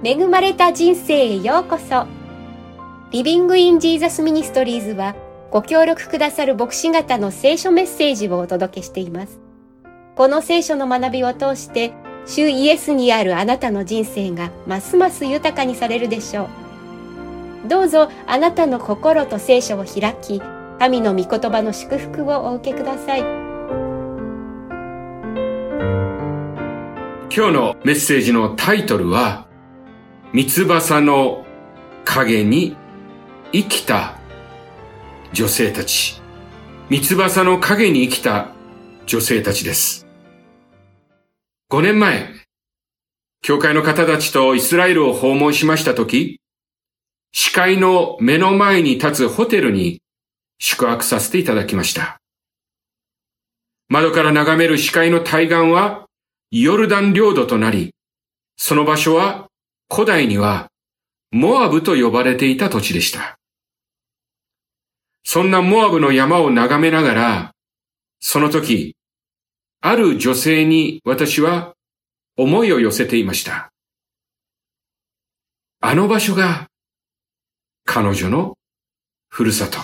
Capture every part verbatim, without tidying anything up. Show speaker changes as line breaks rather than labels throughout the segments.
恵まれた人生へようこそ。リビングインジーザスミニストリーズはご協力くださる牧師方の聖書メッセージをお届けしています。この聖書の学びを通して主イエスにあるあなたの人生がますます豊かにされるでしょう。どうぞあなたの心と聖書を開き、神の御言葉の祝福をお受けください。
今日のメッセージのタイトルは、三翼の影に生きた女性たち。三翼の影に生きた女性たちです。ごねんまえ、教会の方たちとイスラエルを訪問しましたとき、視界の目の前に立つホテルに宿泊させていただきました。窓から眺める視界の対岸はヨルダン領土となり、その場所は古代にはモアブと呼ばれていた土地でした。そんなモアブの山を眺めながら、その時、ある女性に私は思いを寄せていました。あの場所が彼女のふるさと。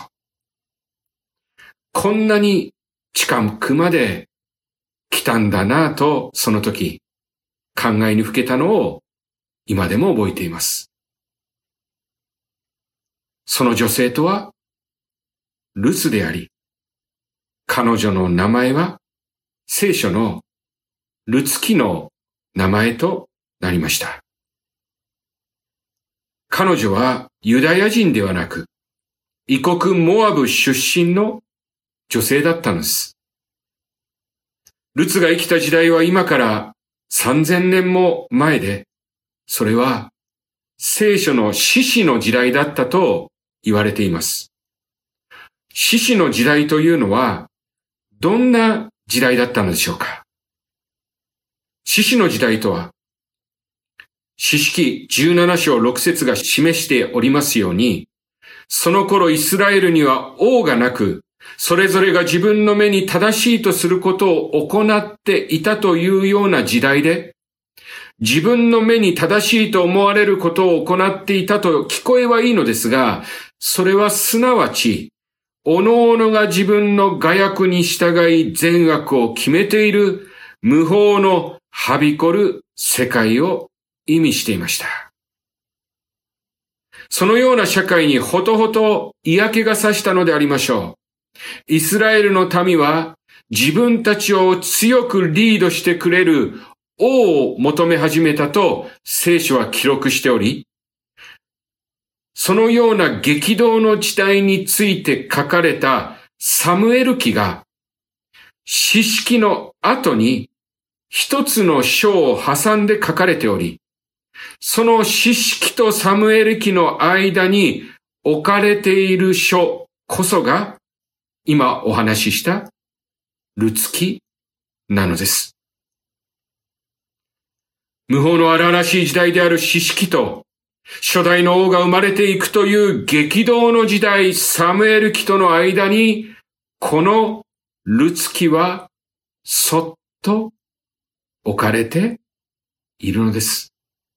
こんなに近くまで来たんだなぁと、その時考えにふけたのを今でも覚えています。その女性とはルツであり、彼女の名前は聖書のルツキの名前となりました。彼女はユダヤ人ではなく、異国モアブ出身の女性だったのです。ルツが生きた時代は今からさんぜんねんも前で、それは聖書の士師の時代だったと言われています。士師の時代というのはどんな時代だったのでしょうか。士師の時代とは、士師記じゅうなな章ろく節が示しておりますように、その頃イスラエルには王がなく、それぞれが自分の目に正しいとすることを行っていたというような時代で、自分の目に正しいと思われることを行っていたと聞こえはいいのですが、それはすなわち、おのおのが自分の我欲に従い善悪を決めている無法のはびこる世界を意味していました。そのような社会にほとほと嫌気がさしたのでありましょう。イスラエルの民は自分たちを強くリードしてくれる王を求め始めたと聖書は記録しており、そのような激動の時代について書かれたサムエル記が士師記の後に一つの章を挟んで書かれており、その士師記とサムエル記の間に置かれている書こそが今お話ししたルツ記なのです。無法の荒々しい時代である士師記と初代の王が生まれていくという激動の時代サムエル記との間にこのルツ記はそっと置かれているのです。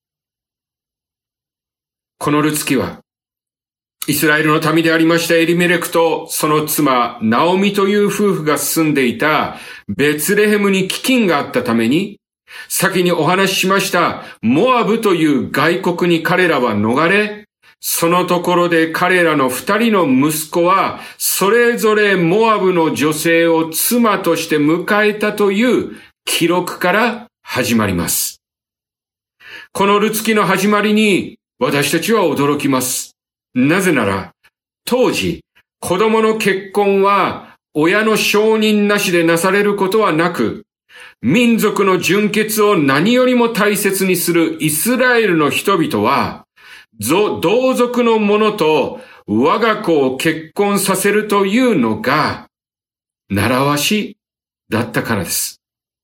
このルツ記はイスラエルの民でありましたエリメレクとその妻ナオミという夫婦が住んでいたベツレヘムに飢饉があったために、先にお話ししましたモアブという外国に彼らは逃れ、そのところで彼らの二人の息子はそれぞれモアブの女性を妻として迎えたという記録から始まります。このルツ記の始まりに私たちは驚きます。なぜなら、当時、子供の結婚は親の承認なしでなされることはなく、民族の純潔を何よりも大切にするイスラエルの人々は、同族の者と我が子を結婚させるというのが、習わしだったからです。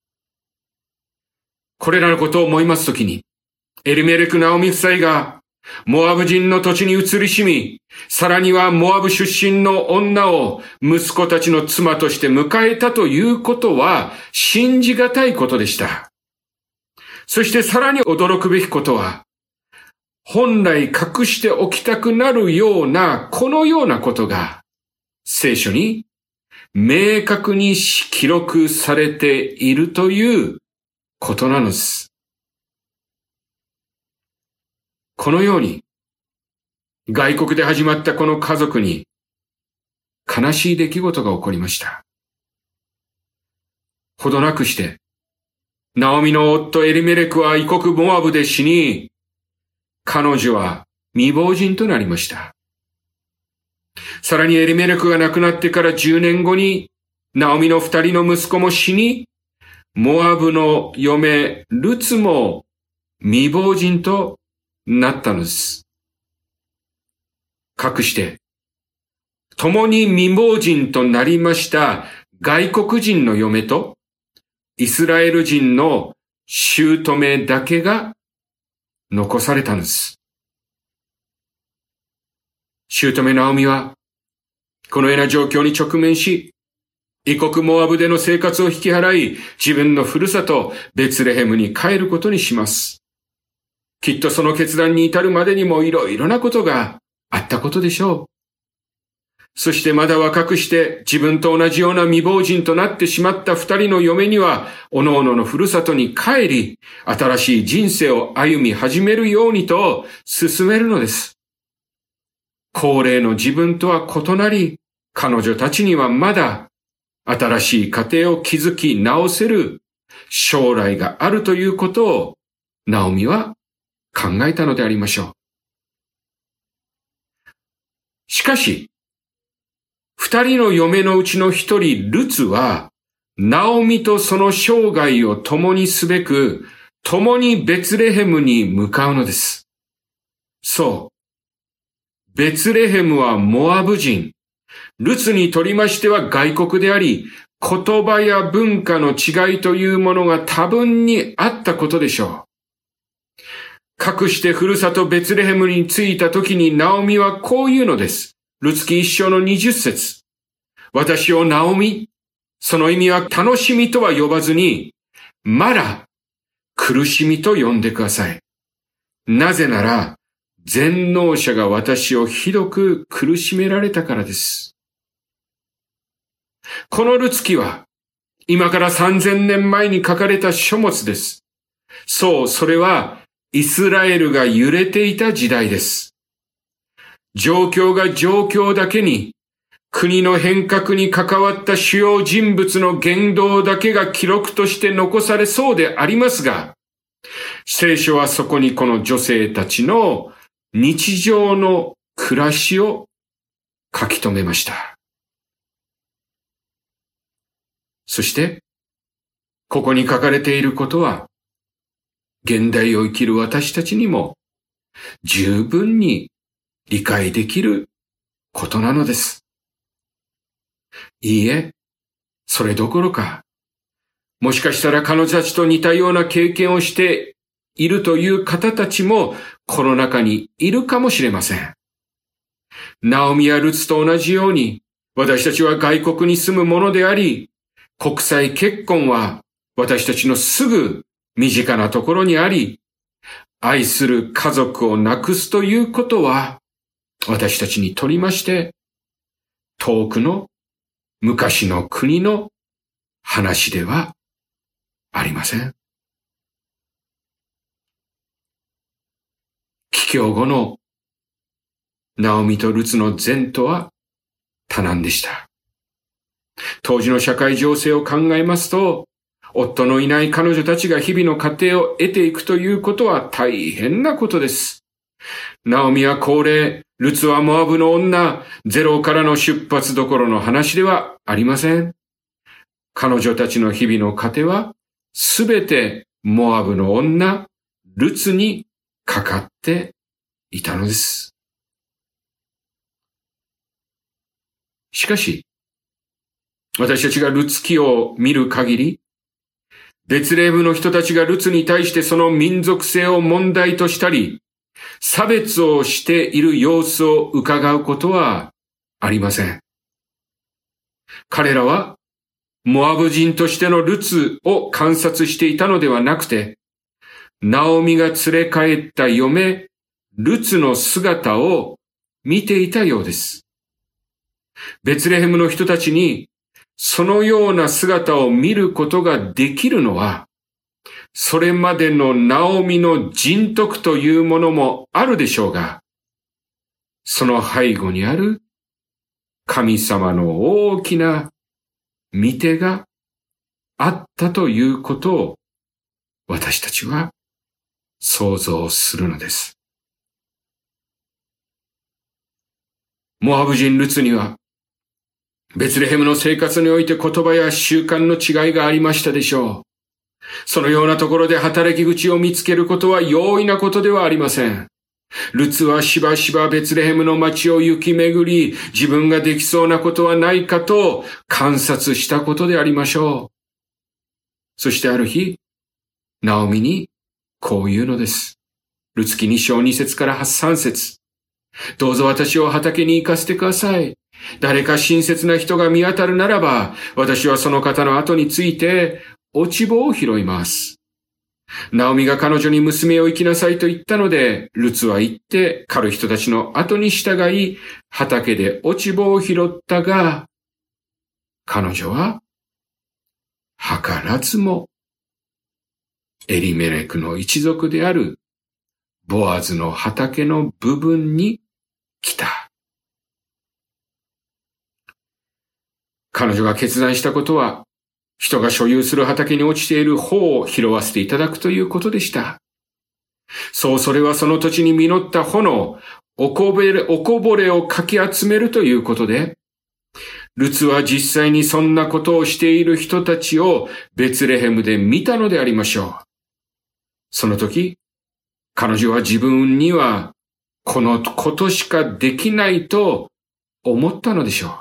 これらのことを思いますときに、エリメレク・ナオミ夫妻が、モアブ人の土地に移り住み、さらにはモアブ出身の女を息子たちの妻として迎えたということは信じがたいことでした。そしてさらに驚くべきことは、 本来隠しておきたくなるような、このようなことが聖書に明確に記録されているということなのです。このように、外国で始まったこの家族に悲しい出来事が起こりました。ほどなくして、ナオミの夫エリメレクは異国モアブで死に、彼女は未亡人となりました。さらにエリメレクが亡くなってからじゅうねんごに、ナオミの二人の息子も死に、モアブの嫁ルツも未亡人となったのです。かくして、共に未亡人となりました外国人の嫁と、イスラエル人の姑だけが残されたのです。姑ナオミは、このような状況に直面し、異国モアブでの生活を引き払い、自分のふるさとベツレヘムに帰ることにします。きっとその決断に至るまでにもいろいろなことがあったことでしょう。そしてまだ若くして自分と同じような未亡人となってしまった二人の嫁には、おのおののふるさとに帰り、新しい人生を歩み始めるようにと進めるのです。高齢の自分とは異なり、彼女たちにはまだ新しい家庭を築き直せる将来があるということを、ナオミは考えたのでありましょう。しかし、二人の嫁のうちの一人、ルツは、ナオミとその生涯を共にすべく、共にベツレヘムに向かうのです。そう。ベツレヘムはモアブ人。ルツにとりましては外国であり、言葉や文化の違いというものが多分にあったことでしょう。かくしてふるさとベツレヘムに着いた時にナオミはこう言うのです。ルツ記一章の二十節。私をナオミ、その意味は楽しみとは呼ばずに、マラ、苦しみと呼んでください。なぜなら、全能者が私をひどく苦しめられたからです。このルツ記は、今から三千年前に書かれた書物です。そう、それは、イスラエルが揺れていた時代です。状況が状況だけに、国の変革に関わった主要人物の言動だけが記録として残されそうでありますが、聖書はそこにこの女性たちの日常の暮らしを書き留めました。そして、ここに書かれていることは、現代を生きる私たちにも十分に理解できることなのです。いいえ、それどころか、もしかしたら彼女たちと似たような経験をしているという方たちもこの中にいるかもしれません。ナオミやルツと同じように、私たちは外国に住むものであり、国際結婚は私たちのすぐ身近なところにあり、愛する家族を亡くすということは、私たちにとりまして、遠くの昔の国の話ではありません。帰郷後のナオミとルツの前途は多難でした。当時の社会情勢を考えますと、夫のいない彼女たちが日々の家庭を得ていくということは大変なことです。ナオミは高齢、ルツはモアブの女、ゼロからの出発どころの話ではありません。彼女たちの日々の糧は、すべてモアブの女、ルツにかかっていたのです。しかし、私たちがルツ記を見る限り、ベツレヘムの人たちがルツに対してその民族性を問題としたり、差別をしている様子を伺うことはありません。彼らは、モアブ人としてのルツを観察していたのではなくて、ナオミが連れ帰った嫁、 ルツの姿を見ていたようです。ベツレヘムの人たちにそのような姿を見ることができるのは、それまでのナオミの人徳というものもあるでしょうが、その背後にある神様の大きな御手があったということを私たちは想像するのです。モアブ人ルツにはベツレヘムの生活において言葉や習慣の違いがありましたでしょう。そのようなところで働き口を見つけることは容易なことではありません。ルツはしばしばベツレヘムの町を行き巡り、自分ができそうなことはないかと観察したことでありましょう。そしてある日、ナオミにこう言うのです。ルツ記に章に節からさん節。どうぞ私を畑に行かせてください。誰か親切な人が見当たるならば、私はその方の後について落ち穂を拾います。ナオミが彼女に娘を行きなさいと言ったので、ルツは行って狩る人たちの後に従い、畑で落ち穂を拾ったが、彼女は図らずもエリメレクの一族であるボアズの畑の部分に来た。彼女が決断したことは、人が所有する畑に落ちている穂を拾わせていただくということでした。そう、それはその土地に実った穂のおこぼれ、おこぼれをかき集めるということで、ルツは実際にそんなことをしている人たちをベツレヘムで見たのでありましょう。その時、彼女は自分にはこのことしかできないと思ったのでしょう。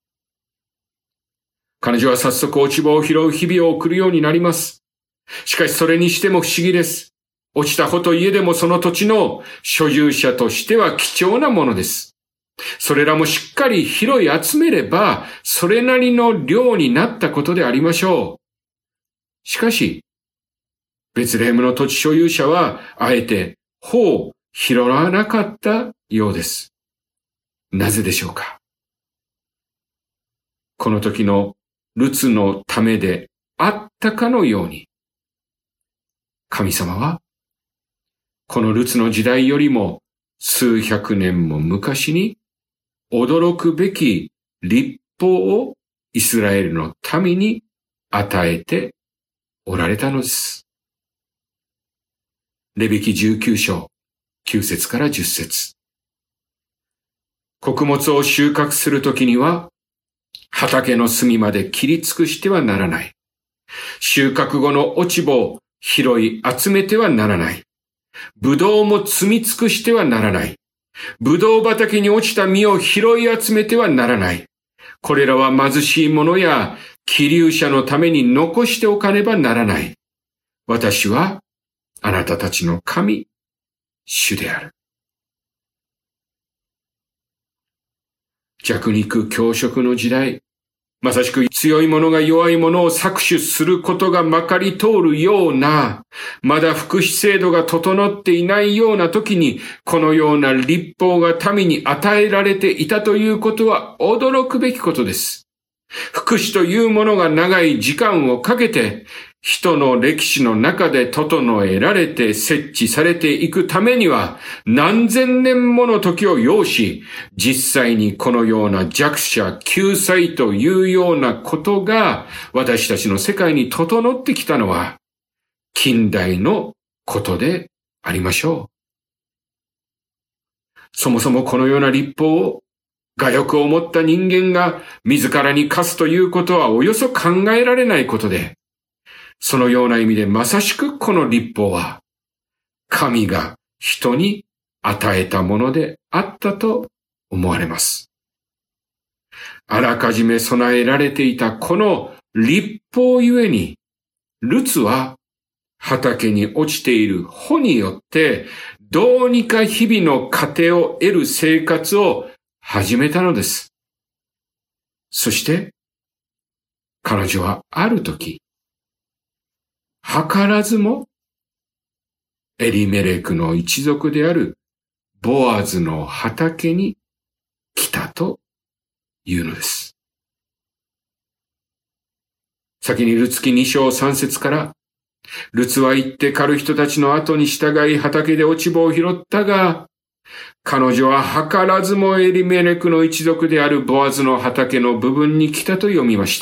彼女は早速落ち葉を拾う日々を送るようになります。しかしそれにしても不思議です。落ちた穂といえでもその土地の所有者としては貴重なものです。それらもしっかり拾い集めれば、それなりの量になったことでありましょう。しかし、ベツレヘムの土地所有者は、あえて穂を拾わなかったようです。なぜでしょうか。この時のルツのためであったかのように、神様は、このルツの時代よりも数百年も昔に驚くべき律法をイスラエルの民に与えておられたのです。レビ記じゅうきゅう章きゅう節からじゅっ節。穀物を収穫するときには、畑の隅まで切り尽くしてはならない。収穫後の落ち葉を拾い集めてはならない。ぶどうも摘み尽くしてはならない。ぶどう畑に落ちた実を拾い集めてはならない。これらは貧しい者や寄留者のために残しておかねばならない。私はあなたたちの神、主である。弱肉強食の時代、まさしく強い者が弱い者を搾取することがまかり通るような、まだ福祉制度が整っていないような時に、このような律法が民に与えられていたということは驚くべきことです。福祉というものが長い時間をかけて、人の歴史の中で整えられて設置されていくためには何千年もの時を要し、実際にこのような弱者救済というようなことが私たちの世界に整ってきたのは近代のことでありましょう。そもそもこのような律法を我欲を持った人間が自らに課すということはおよそ考えられないことで、そのような意味でまさしくこの律法は神が人に与えたものであったと思われます。あらかじめ備えられていたこの律法ゆえに、ルツは畑に落ちている穂によってどうにか日々の糧を得る生活を始めたのです。そして彼女はある時、図らずもエリメレクの一族であるボアズの畑に来たというのです。先にルツ記に章さん節から、ルツは行って狩る人たちの後に従い畑で落ち葉を拾ったが、彼女は図らずもエリメレクの一族であるボアズの畑の部分に来たと読みました。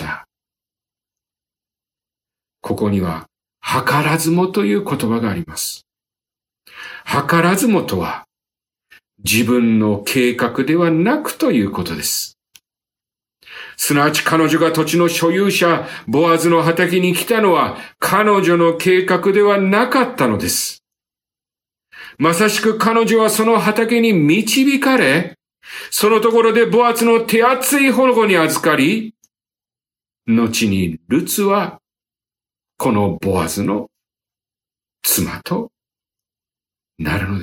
ここには、図らずもという言葉があります。図らずもとは、自分の計画ではなくということです。すなわち彼女が土地の所有者、ボアズの畑に来たのは、彼女の計画ではなかったのです。まさしく彼女はその畑に導かれ、そのところでボアズの手厚い保護に預かり、後にルツは、このボアズの妻となるのです。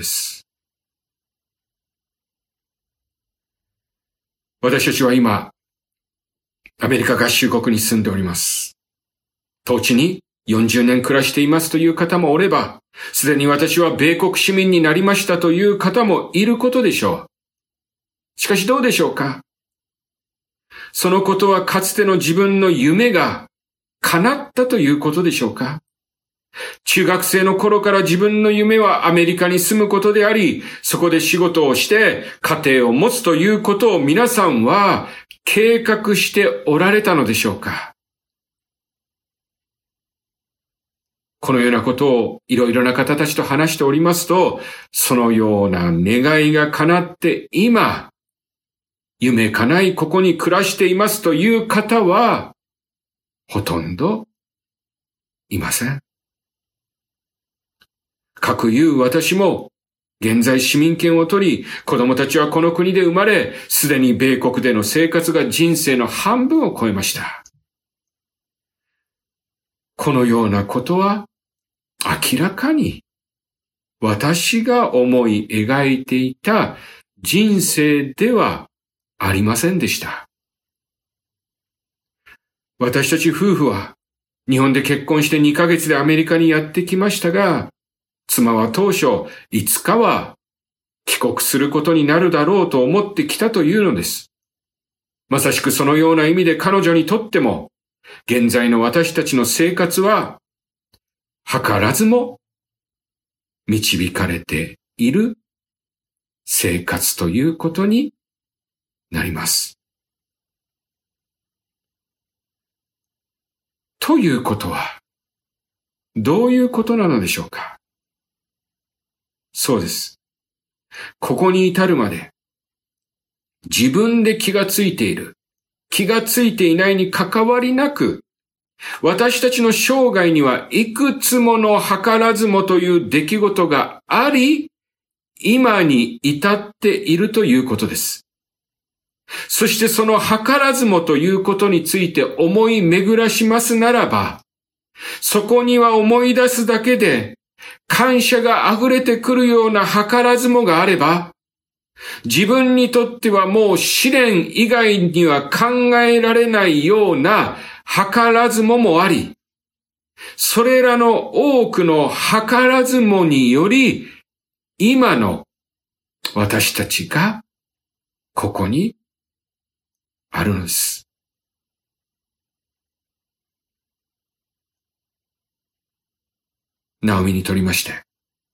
私たちは今、アメリカ合衆国に住んでおります。当地によんじゅうねん暮らしていますという方もおれば、すでに私は米国市民になりましたという方もいることでしょう。しかしどうでしょうか？そのことはかつての自分の夢が叶ったということでしょうか？中学生の頃から自分の夢はアメリカに住むことであり、そこで仕事をして家庭を持つということを皆さんは計画しておられたのでしょうか？このようなことをいろいろな方たちと話しておりますと、そのような願いが叶って今、夢叶いここに暮らしていますという方は、ほとんどいません。かくいう私も、現在市民権を取り、子供たちはこの国で生まれ、すでに米国での生活が人生の半分を超えました。このようなことは、明らかに私が思い描いていた人生ではありませんでした。私たち夫婦は日本で結婚してにかげつでアメリカにやってきましたが、妻は当初いつかは帰国することになるだろうと思ってきたというのです。まさしくそのような意味で彼女にとっても、現在の私たちの生活は図らずも導かれている生活ということになります。ということは、どういうことなのでしょうか？そうです。ここに至るまで、自分で気がついている、気がついていないに関わりなく、私たちの生涯にはいくつもの図らずもという出来事があり、今に至っているということです。そしてその図らずもということについて思い巡らしますならば、そこには思い出すだけで感謝が溢れてくるような図らずもがあれば、自分にとってはもう試練以外には考えられないような図らずももあり、それらの多くの図らずもにより、今の私たちがここにあるのです。ナオミにとりまして、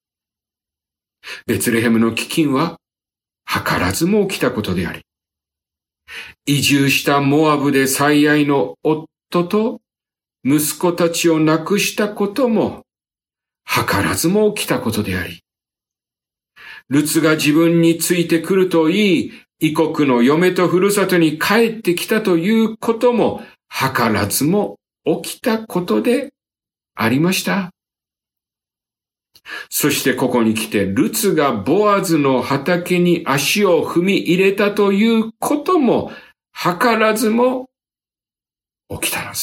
ベツレヘムの飢饉は図らずも起きたことであり、移住したモアブで最愛の夫と息子たちを亡くしたことも図らずも起きたことであり、ルツが自分についてくると言い、異国の嫁とふるさとに帰ってきたということも図らずも起きたことでありました。そしてここに来てルツがボアズの畑に足を踏み入れたということも図らずも起きたのです。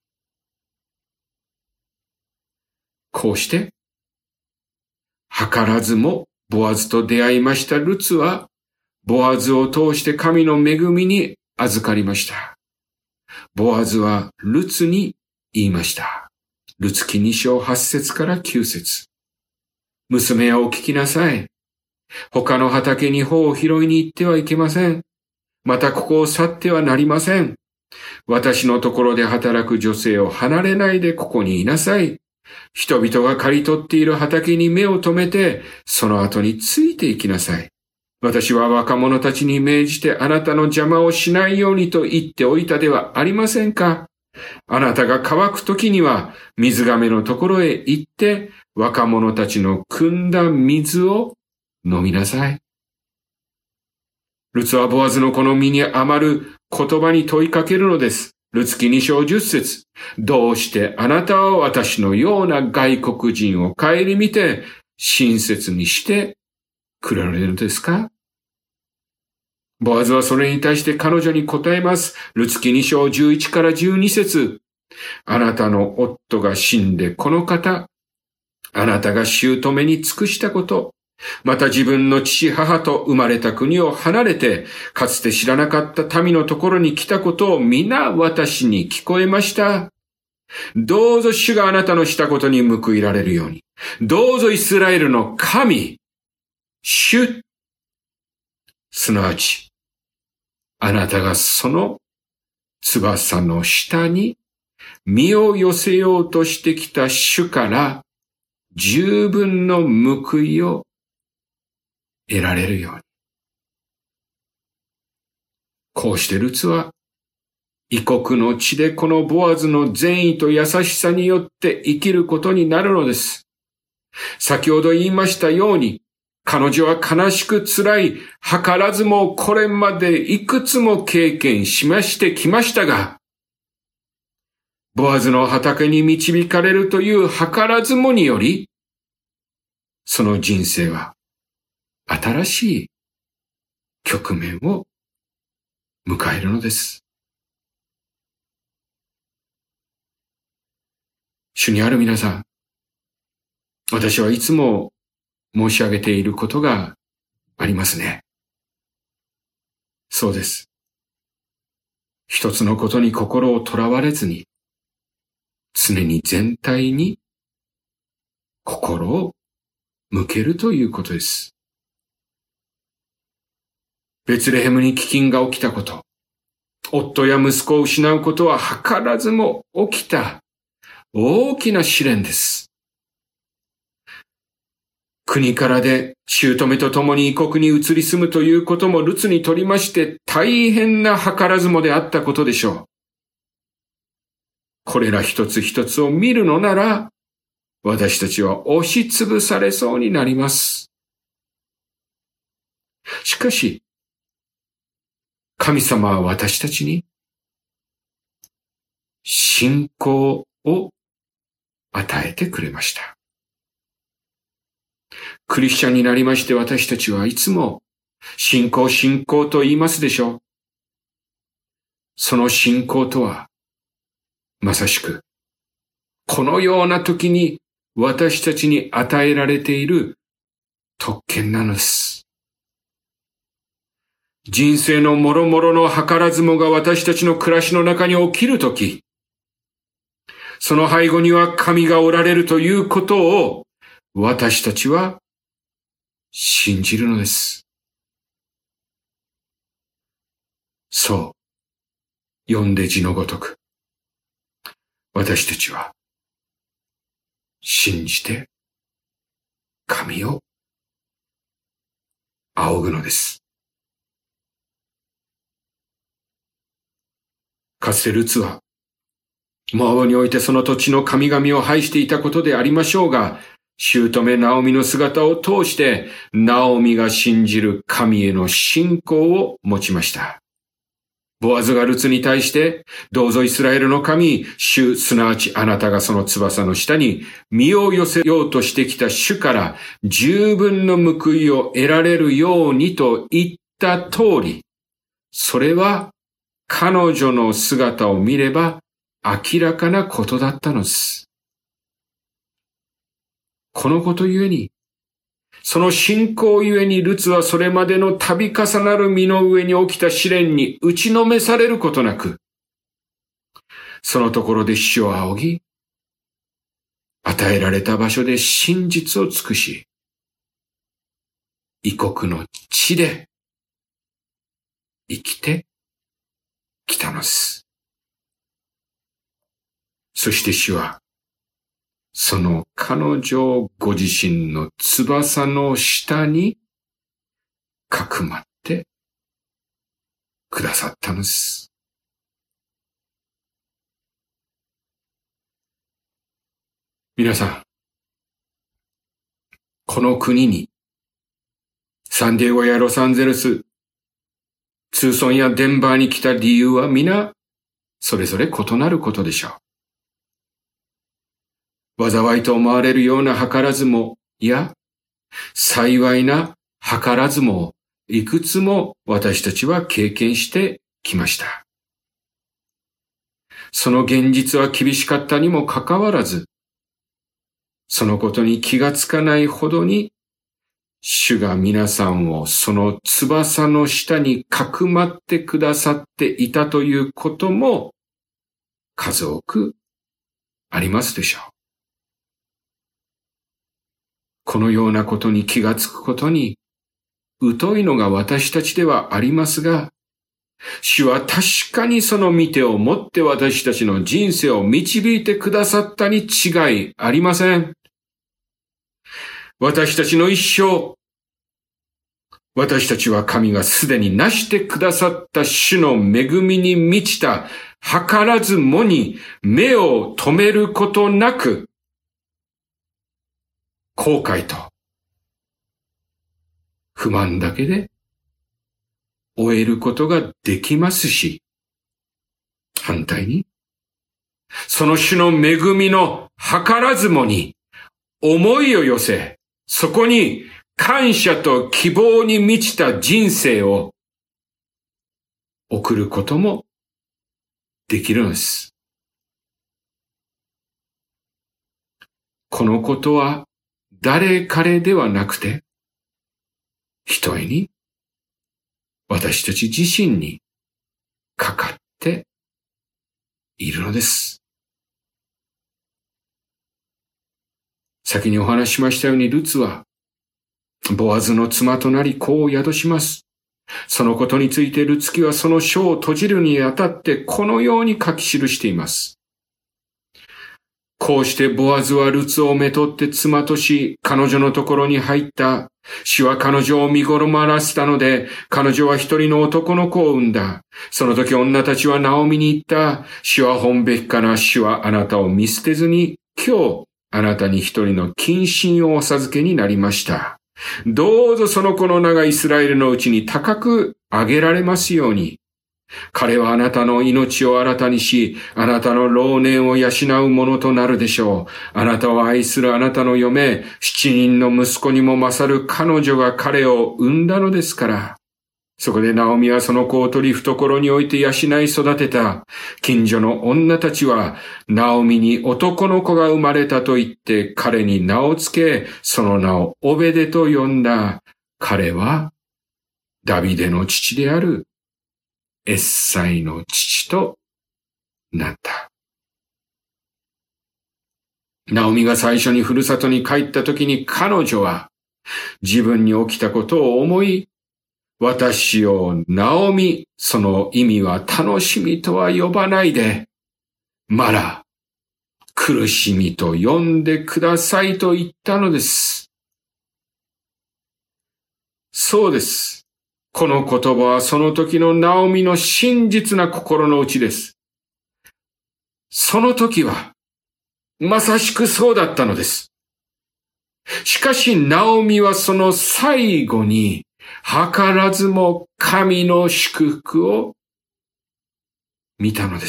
こうして図らずもボアズと出会いましたルツはボアズを通して神の恵みに預かりました。ボアズはルツに言いました。ルツ記に章はち節からきゅう節。娘を聞きなさい。 他の畑に穂を拾いに行ってはいけません。またここを去ってはなりません。私のところで働く女性を離れないでここにいなさい。人々が刈り取っている畑に目を留めて、その後についていきなさい。私は若者たちに命じてあなたの邪魔をしないようにと言っておいたではありませんか。あなたが乾くときには水亀のところへ行って若者たちの汲んだ水を飲みなさい。ルツはボアズのこの身に余る言葉に問いかけるのです。ルツ記に章じゅっ節。どうしてあなたは私のような外国人を顧みて親切にしてくれるのですか。ボアズはそれに対して彼女に答えます。ルツ記に章じゅういちからじゅうに節。あなたの夫が死んでこの方、あなたが姑に尽くしたこと、また自分の父母と生まれた国を離れて、かつて知らなかった民のところに来たことを皆私に聞こえました。どうぞ主があなたのしたことに報いられるように。どうぞイスラエルの神、主、すなわち、あなたがその翼の下に身を寄せようとしてきた主から十分の報いを得られるように。こうしてルツは異国の地でこのボアズの善意と優しさによって生きることになるのです。先ほど言いましたように、彼女は悲しく辛い、図らずもこれまでいくつも経験しましてきましたが、ボアズの畑に導かれるという図らずもにより、その人生は新しい局面を迎えるのです。主にある皆さん、私はいつも申し上げていることがありますね。そうです。一つのことに心をとらわれずに、常に全体に心を向けるということです。ベツレヘムに飢饉が起きたこと、夫や息子を失うことは図らずも起きた大きな試練です。国からで姑と共に異国に移り住むということもルツにとりまして大変な図らずもであったことでしょう。これら一つ一つを見るのなら、私たちは押しつぶされそうになります。しかし、神様は私たちに信仰を与えてくれました。クリスチャンになりまして私たちはいつも信仰信仰と言いますでしょう。その信仰とはまさしくこのような時に私たちに与えられている特権なのです。人生のもろもろの図らずもが私たちの暮らしの中に起きるとき、その背後には神がおられるということを私たちは信じるのです。そう、読んで字のごとく、私たちは信じて神を仰ぐのです。かつてルツはモアブにおいてその土地の神々を拝していたことでありましょうが、姑ナオミの姿を通して、ナオミが信じる神への信仰を持ちました。ボアズがルツに対して、どうぞイスラエルの神、主、すなわちあなたがその翼の下に身を寄せようとしてきた主から十分の報いを得られるようにと言った通り、それは彼女の姿を見れば明らかなことだったのです。このことゆえに、その信仰ゆえにルツはそれまでの度重なる身の上に起きた試練に打ちのめされることなく、そのところで主を仰ぎ、与えられた場所で真実を尽くし、 異国の地で生きてきたのです。そして主は、その彼女をご自身の翼の下にかくまってくださったのです。皆さん、この国に、サンディエゴやロサンゼルス、ツーソンやデンバーに来た理由は皆、それぞれ異なることでしょう。災いと思われるような計らずも、いや、幸いな計らずも、いくつも私たちは経験してきました。その現実は厳しかったにもかかわらず、そのことに気がつかないほどに、主が皆さんをその翼の下にかくまってくださっていたということも数多くありますでしょう。このようなことに気がつくことに疎いのが私たちではありますが、主は確かにその御手を持って私たちの人生を導いてくださったに違いありません。私たちの一生、私たちは神がすでになしてくださった主の恵みに満ちた計らずもに目を留めることなく、後悔と不満だけで終えることができますし、反対に、その主の恵みの計らずもに思いを寄せ、そこに感謝と希望に満ちた人生を送ることもできるのです。このことは誰彼ではなくて、ひとえに私たち自身にかかっているのです。先にお話ししましたように、ルツはボアズの妻となり子を宿します。そのことについてルツ記はその書を閉じるにあたってこのように書き記しています。こうしてボアズはルツをめとって妻とし、彼女のところに入った。主は彼女を見頃まらせたので、彼女は一人の男の子を産んだ。その時女たちはナオミに言った。主は本べきかな。主はあなたを見捨てずに、今日あなたに一人の近親をお授けになりました。どうぞその子の名がイスラエルのうちに高く上げられますように。彼はあなたの命を新たにし、あなたの老年を養うものとなるでしょう。あなたを愛するあなたの嫁、七人の息子にも勝る彼女が彼を産んだのですから。そこでナオミはその子を取り懐に置いて養い育てた。近所の女たちは、ナオミに男の子が生まれたと言って彼に名をつけ、その名をオベデと呼んだ。彼は、ダビデの父であるエッサイの父となった。ナオミが最初にふるさとに帰った時に彼女は自分に起きたことを思い、私をナオミ、その意味は楽しみとは呼ばないで、マラ、苦しみと呼んでくださいと言ったのです。そうです。この言葉はその時のナオミの真実な心の内です。その時は、まさしくそうだったのです。しかしナオミはその最後に、図らずも神の祝福を見たのです。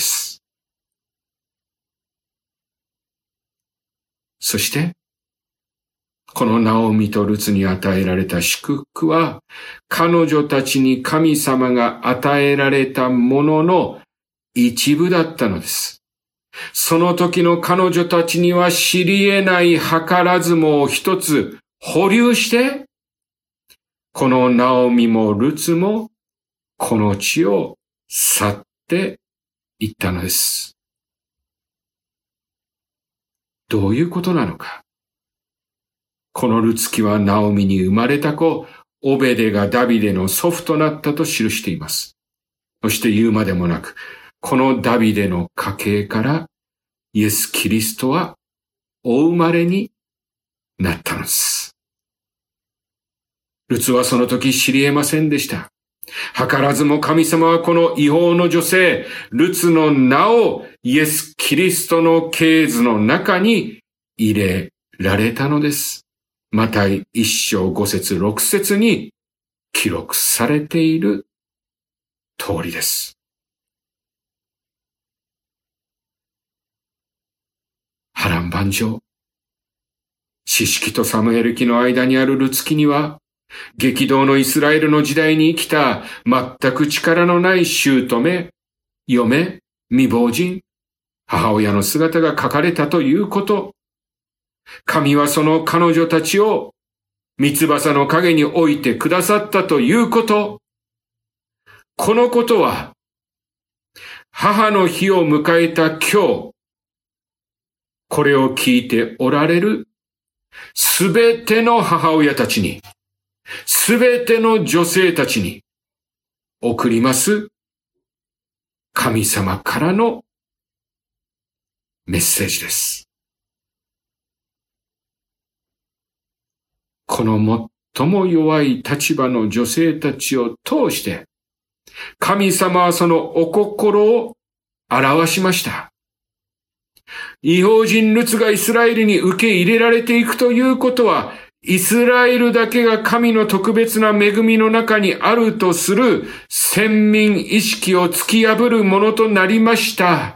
そして、このナオミとルツに与えられた祝福は、彼女たちに神様が与えられたものの一部だったのです。その時の彼女たちには知り得ない計らずもを一つ保留して、このナオミもルツもこの地を去っていったのです。どういうことなのか。このルツ記はナオミに生まれた子、 オベデがダビデの祖父となったと記しています。そして言うまでもなく、このダビデの家系からイエス・キリストはお生まれになったのです。ルツはその時知り得ませんでした。図らずも神様はこの異邦の女性、ルツの名をイエス・キリストの系図の中に入れられたのです。マタイ一章五節六節に記録されている通りです。波乱万丈。四式とサムエル記の間にあるルツ記には、激動のイスラエルの時代に生きた全く力のない姑、嫁、未亡人、母親の姿が書かれたということ。神はその彼女たちを三翼の陰に置いてくださったということ。このことは、母の日を迎えた今日、これを聞いておられるすべての母親たちに、すべての女性たちに送ります神様からのメッセージです。この最も弱い立場の女性たちを通して、神様はそのお心を表しました。異邦人ルツがイスラエルに受け入れられていくということは、イスラエルだけが神の特別な恵みの中にあるとする先民意識を突き破るものとなりました。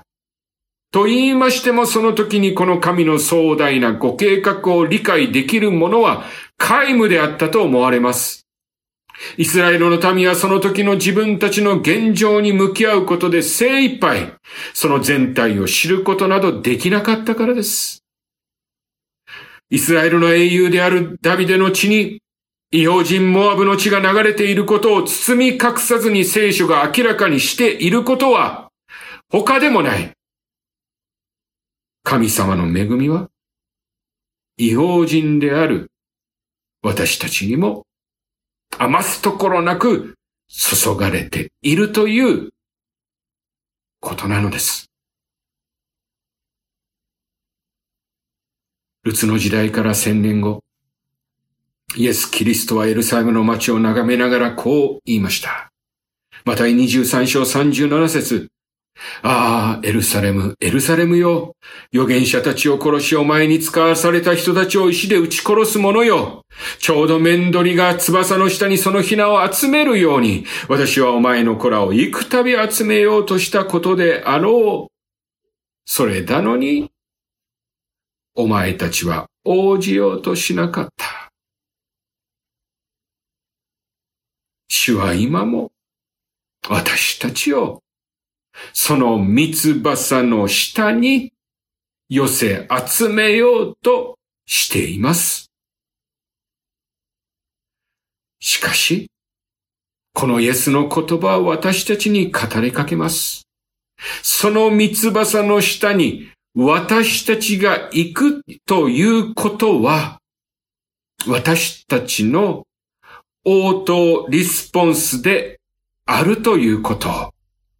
と言いましても、その時にこの神の壮大なご計画を理解できるものは皆無であったと思われます。イスラエルの民はその時の自分たちの現状に向き合うことで精一杯、その全体を知ることなどできなかったからです。イスラエルの英雄であるダビデの血に、異邦人モアブの血が流れていることを包み隠さずに聖書が明らかにしていることは、他でもない。神様の恵みは、異邦人である私たちにも、余すところなく注がれているということなのです。ルツの時代から千年後、イエス・キリストはエルサレムの街を眺めながらこう言いました。マタイにじゅうさん章さんじゅうなな節。ああ、エルサレム、エルサレムよ。預言者たちを殺し、お前に使わされた人たちを石で撃ち殺す者よ。ちょうど面取りが翼の下にそのひなを集めるように、私はお前の子らを幾度集めようとしたことであろう。それなのに、お前たちは応じようとしなかった。主は今も、私たちを、その三翼の下に寄せ集めようとしています。しかし、このイエスの言葉は私たちに語りかけます。その三翼の下に私たちが行くということは、私たちの応答リスポンスであるということ。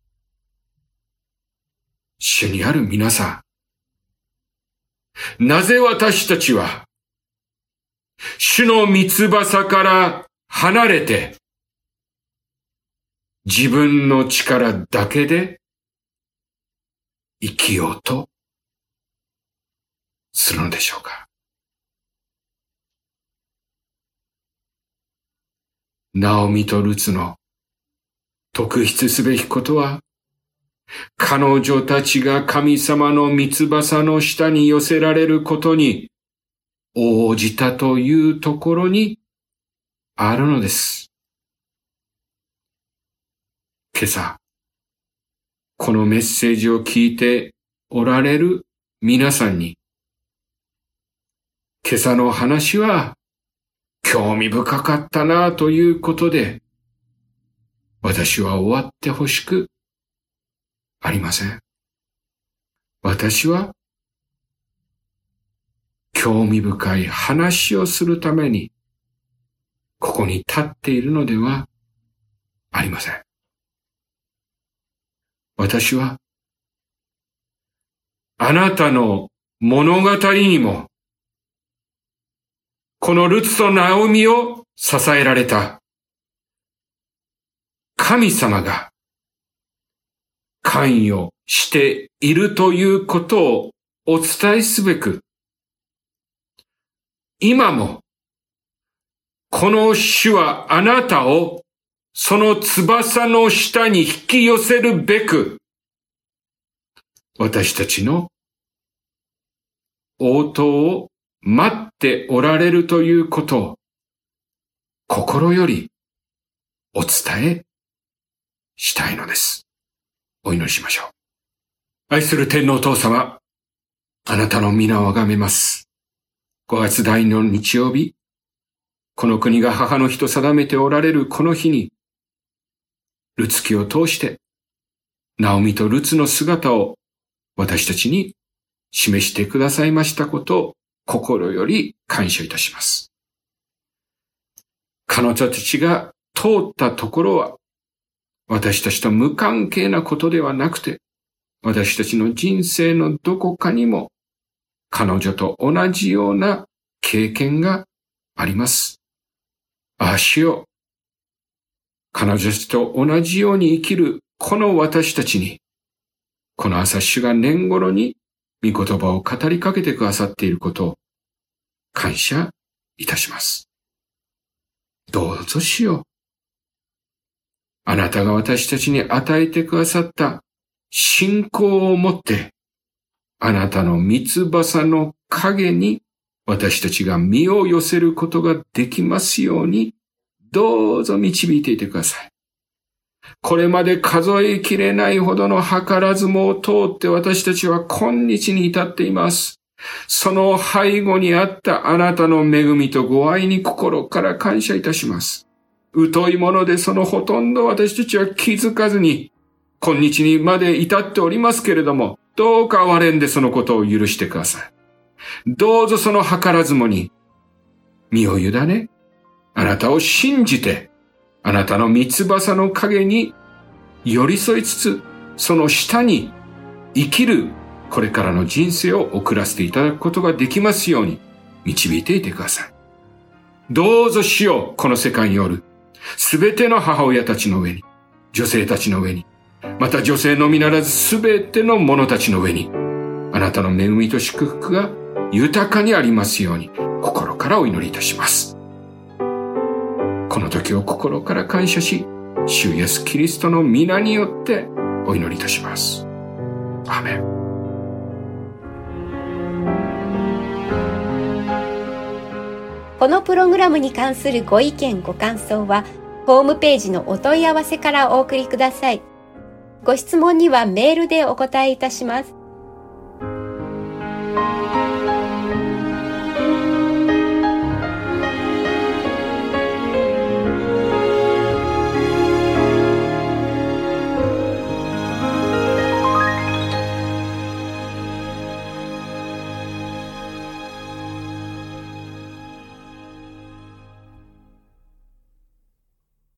主にある皆さん、なぜ私たちは、主の三翼から離れて、自分の力だけで生きようとするのでしょうか。ナオミとルツの特筆すべきことは、彼女たちが神様の三翼の下に寄せられることに応じたというところにあるのです。今朝、このメッセージを聞いておられる皆さんに、今朝の話は興味深かったなということで、私は終わってほしくありません。私は興味深い話をするためにここに立っているのではありません。私は、あなたの物語にも、このルツとナオミを支えられた神様が関与しているということをお伝えすべく、今もこの主はあなたをその翼の下に引き寄せるべく、私たちの応答を待っておられるということを心よりお伝えしたいのです。お祈りしましょう。愛する天皇お父様、あなたの皆をあがめます。ごがつだいにの日曜日、この国が母の日と定めておられるこの日に、ルツ記を通して、ナオミとルツの姿を私たちに示してくださいましたことを心より感謝いたします。彼女たちが通ったところは、私たちと無関係なことではなくて、私たちの人生のどこかにも、彼女と同じような経験があります。ああ、主よ。彼女たちと同じように生きるこの私たちに、この朝主が年頃に御言葉を語りかけてくださっていることを感謝いたします。どうぞ主よ。あなたが私たちに与えてくださった信仰をもって、あなたの三翼の影に私たちが身を寄せることができますように、どうぞ導いていてください。これまで数えきれないほどの図らずもを通って私たちは今日に至っています。その背後にあったあなたの恵みとご愛に心から感謝いたします。疎いものでそのほとんど私たちは気づかずに、今日にまで至っておりますけれども、どうか憐れんでそのことを許してください。どうぞその図らずもに身を委ね、あなたを信じて、あなたの三翼の影に寄り添いつつ、その下に生きるこれからの人生を送らせていただくことができますように導いていてください。どうぞ主よ、この世界におるすべての母親たちの上に、女性たちの上に、また女性のみならずすべての者たちの上に、あなたの恵みと祝福が豊かにありますように心からお祈りいたします。この時を心から感謝し、主イエスキリストの皆によってお祈りいたします。アーメン。
このプログラムに関するご意見ご感想はホームページのお問い合わせからお送りください。ご質問にはメールでお答えいたします。